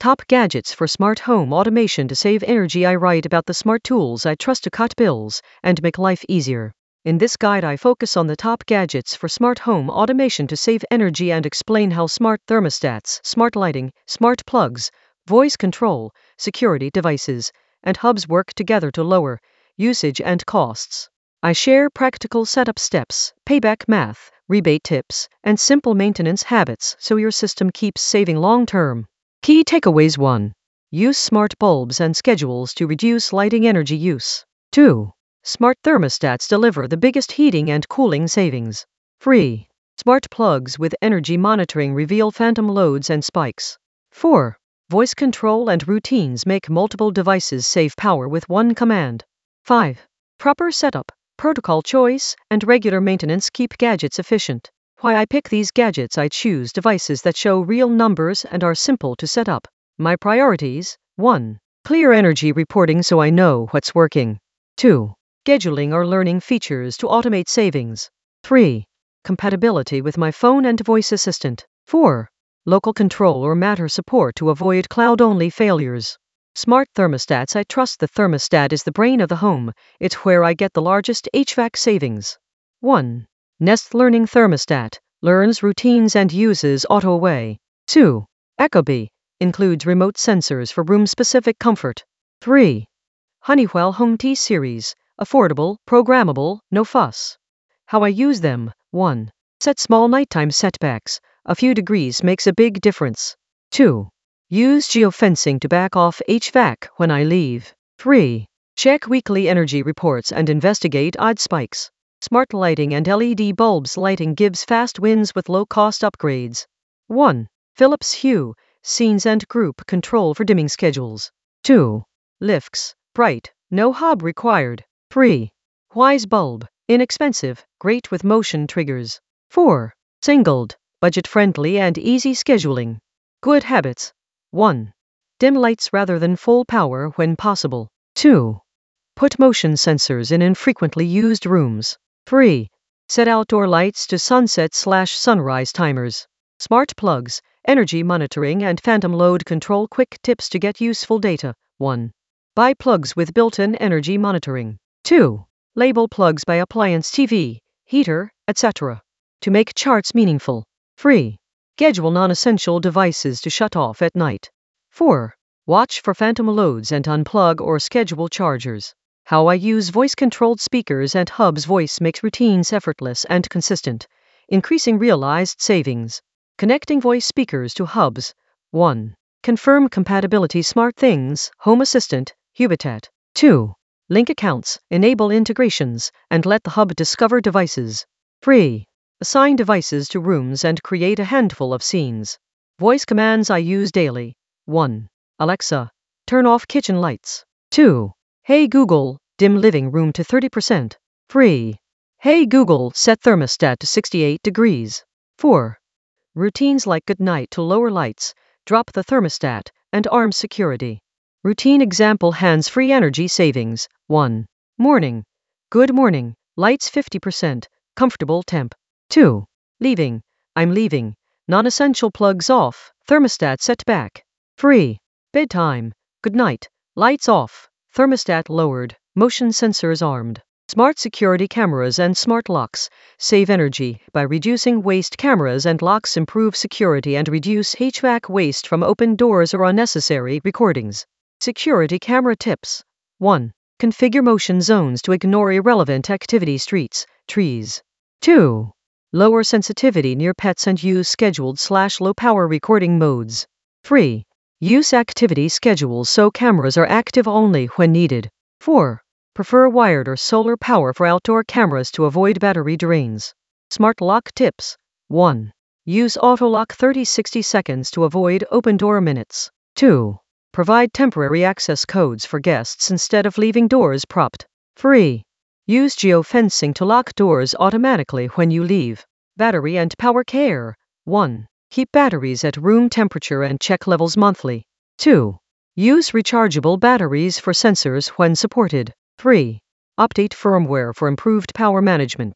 Top gadgets for smart home automation to save energy. I write about the smart tools I trust to cut bills and make life easier. In this guide, I focus on the top gadgets for smart home automation to save energy and explain how smart thermostats, smart lighting, smart plugs, voice control, security devices, and hubs work together to lower usage and costs. I share practical setup steps, payback math, rebate tips, and simple maintenance habits so your system keeps saving long term. Key takeaways: 1. Use smart bulbs and schedules to reduce lighting energy use. 2. Smart thermostats deliver the biggest heating and cooling savings. 3. Smart plugs with energy monitoring reveal phantom loads and spikes. 4. Voice control and routines make multiple devices save power with one command. 5. Proper setup, protocol choice, and regular maintenance keep gadgets efficient. Why I pick these gadgets: I choose devices that show real numbers and are simple to set up. My priorities: 1. Clear energy reporting so I know what's working. 2. Scheduling or learning features to automate savings. 3. Compatibility with my phone and voice assistant. 4. Local control or Matter support to avoid cloud-only failures. Smart thermostats. I trust the thermostat is the brain of the home. It's where I get the largest HVAC savings. 1. Nest Learning Thermostat. Learns routines and uses auto away. 2. Ecobee. Includes remote sensors for room-specific comfort. 3. Honeywell Home T Series. Affordable, programmable, no fuss. How I use them: 1. Set small nighttime setbacks. A few degrees makes a big difference. 2. Use geofencing to back off HVAC when I leave. 3. Check weekly energy reports and investigate odd spikes. Smart lighting and LED bulbs. Lighting gives fast wins with low-cost upgrades. 1. Philips Hue. Scenes and group control for dimming schedules. 2. Lifx. Bright. No hub required. 3. Wise bulb. Inexpensive, great with motion triggers. 4. Singled. Budget-friendly and easy scheduling. Good habits: 1. Dim lights rather than full power when possible. 2. Put motion sensors in infrequently used rooms. 3. Set outdoor lights to sunset/sunrise timers. Smart plugs, energy monitoring and phantom load control. Quick tips to get useful data. 1. Buy plugs with built-in energy monitoring. 2. Label plugs by appliance, TV, heater, etc. to make charts meaningful. 3. Schedule non-essential devices to shut off at night. 4. Watch for phantom loads and unplug or schedule chargers. How I use voice-controlled speakers and hubs. Voice makes routines effortless and consistent, increasing realized savings. Connecting voice speakers to hubs. 1. Confirm compatibility. SmartThings, Home Assistant, Hubitat. 2. Link accounts, enable integrations, and let the hub discover devices. 3. Assign devices to rooms and create a handful of scenes. Voice commands I use daily. 1. Alexa, turn off kitchen lights. 2. Hey Google, dim living room to 30%. 3. Hey Google, set thermostat to 68 degrees. 4. Routines like good night to lower lights, drop the thermostat, and arm security. Routine example: hands-free energy savings. 1. Morning. Good morning, lights 50%, comfortable temp. 2. Leaving. I'm leaving. Non-essential plugs off, thermostat set back. 3. Bedtime. Good night, lights off, thermostat lowered, motion sensors armed. Smart security cameras and smart locks save energy by reducing waste. Cameras and locks improve security and reduce HVAC waste from open doors or unnecessary recordings. Security camera tips: 1. Configure motion zones to ignore irrelevant activity, streets, trees. 2. Lower sensitivity near pets and use scheduled/low power recording modes. 3. Use activity schedules so cameras are active only when needed. 4. Prefer wired or solar power for outdoor cameras to avoid battery drains. Smart lock tips: 1. Use auto lock 30-60 seconds to avoid open door minutes. 2. Provide temporary access codes for guests instead of leaving doors propped. 3. Use geofencing to lock doors automatically when you leave. Battery and power care: 1. Keep batteries at room temperature and check levels monthly. 2. Use rechargeable batteries for sensors when supported. 3. Update firmware for improved power management.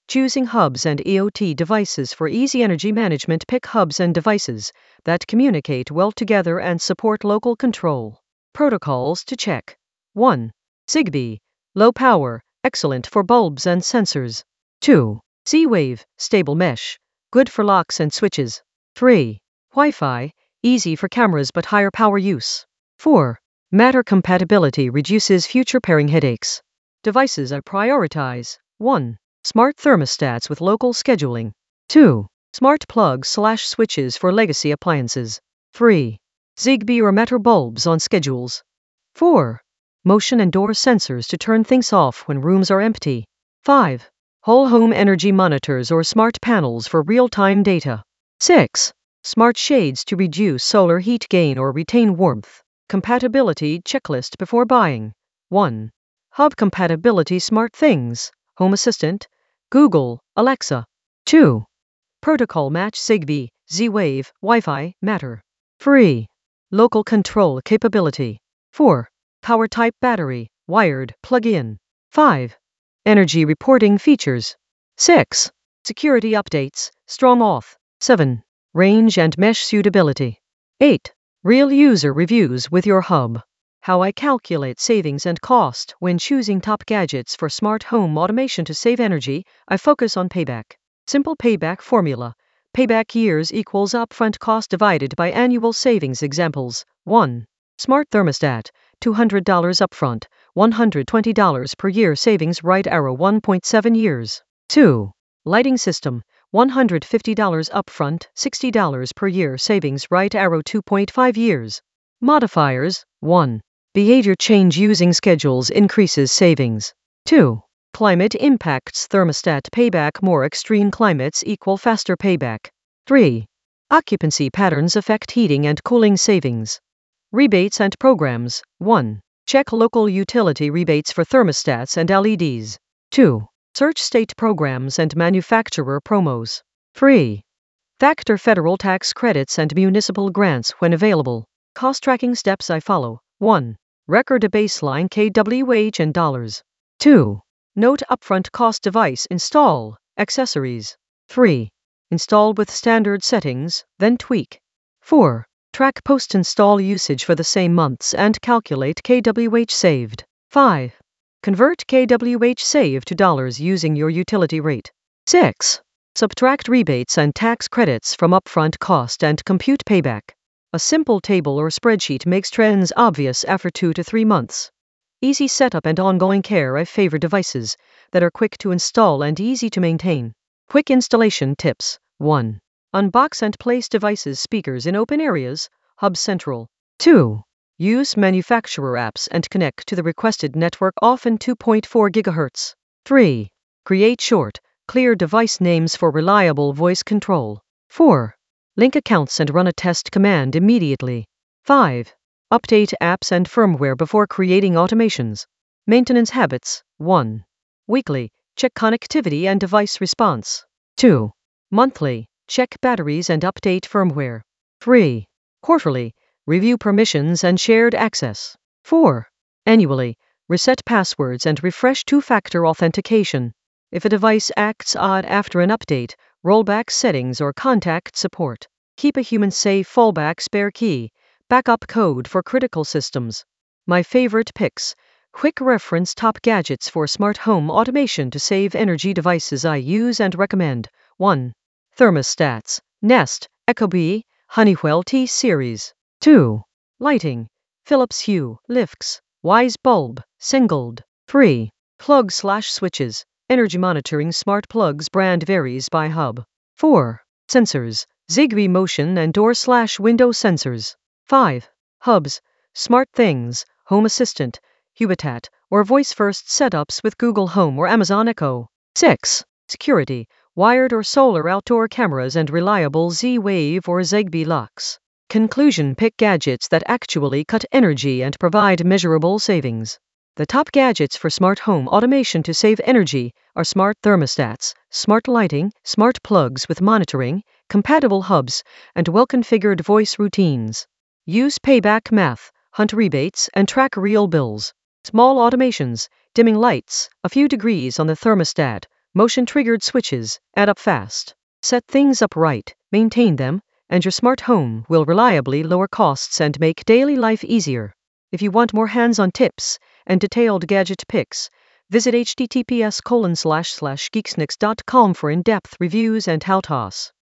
Choosing hubs and EOT devices for easy energy management. Pick hubs and devices that communicate well together and support local control. Protocols to check. 1. Zigbee, low power, excellent for bulbs and sensors. 2. Z-Wave, stable mesh, good for locks and switches. 3. Wi-Fi, easy for cameras but higher power use. 4. Matter compatibility reduces future pairing headaches. Devices I prioritize. 1. Smart thermostats with local scheduling. 2. Smart plugs/switches for legacy appliances. 3. Zigbee or Matter bulbs on schedules. 4. Motion and door sensors to turn things off when rooms are empty. 5. Whole home energy monitors or smart panels for real-time data. 6. Smart shades to reduce solar heat gain or retain warmth. Compatibility checklist before buying. 1. Hub compatibility. Smart things, Home Assistant, Google, Alexa. 2. Protocol match. Zigbee, Z-Wave, Wi-Fi, Matter. 3. Local control capability. 4. Power type battery, wired, plug-in. 5. Energy reporting features. 6. Security updates, strong auth. 7. Range and mesh suitability. 8. Real user reviews with your hub. How I calculate savings and cost when choosing top gadgets for smart home automation to save energy. I focus on payback. Simple payback formula. Payback years equals upfront cost divided by annual savings. Examples. 1. Smart thermostat, $200 upfront, $120 per year savings. Right arrow 1.7 years. 2. Lighting system, $150 upfront, $60 per year savings. Right arrow 2.5 years. Modifiers. 1. Behavior change using schedules increases savings. 2. Climate impacts thermostat payback. More extreme climates equal faster payback. 3. Occupancy patterns affect heating and cooling savings. Rebates and programs. 1. Check local utility rebates for thermostats and LEDs. 2. Search state programs and manufacturer promos. 3. Factor federal tax credits and municipal grants when available. Cost tracking steps I follow. 1. Record a baseline kWh in dollars. 2. Note upfront cost. Device install, accessories. 3. Install with standard settings, then tweak. 4. Track post-install usage for the same months and calculate kWh saved. 5. Convert kWh saved to dollars using your utility rate. 6. Subtract rebates and tax credits from upfront cost and compute payback. A simple table or spreadsheet makes trends obvious after 2 to 3 months. Easy setup and ongoing care. I favor devices that are quick to install and easy to maintain. Quick installation tips. 1. Unbox and place devices. Speakers in open areas, Hub Central. 2. Use manufacturer apps and connect to the requested network, often 2.4 GHz. 3. Create short, clear device names for reliable voice control. 4. Link accounts and run a test command immediately. 5. Update apps and firmware before creating automations. Maintenance habits. 1. Weekly, check connectivity and device response. 2. Monthly, check batteries and update firmware. 3. Quarterly, review permissions and shared access. 4. Annually, reset passwords and refresh two-factor authentication. If a device acts odd after an update, roll back settings or contact support. Keep a human-safe fallback spare key, backup code for critical systems. My favorite picks. Quick reference top gadgets for smart home automation to save energy. Devices I use and recommend. 1. Thermostats, Nest, ecobee, Honeywell T-Series. 2. Lighting, Philips Hue, Lifx, Wise Bulb, Singled. 3. Plug/switches, energy monitoring. Smart plugs brand varies by hub. 4. Sensors, Zigbee motion and door/window sensors. 5. Hubs, Smart Things, Home Assistant, Hubitat, or voice-first setups with Google Home or Amazon Echo. 6. Security, wired or solar outdoor cameras and reliable Z-Wave or Zigbee locks. Conclusion: pick gadgets that actually cut energy and provide measurable savings. The top gadgets for smart home automation to save energy are smart thermostats, smart lighting, smart plugs with monitoring, compatible hubs, and well-configured voice routines. Use payback math, hunt rebates, and track real bills. Small automations, dimming lights, a few degrees on the thermostat, Motion-triggered switches add up fast. Set things up right, maintain them, and your smart home will reliably lower costs and make daily life easier. If you want more hands-on tips and detailed gadget pics, visit https://geeksnacks.com for in-depth reviews and how-tos.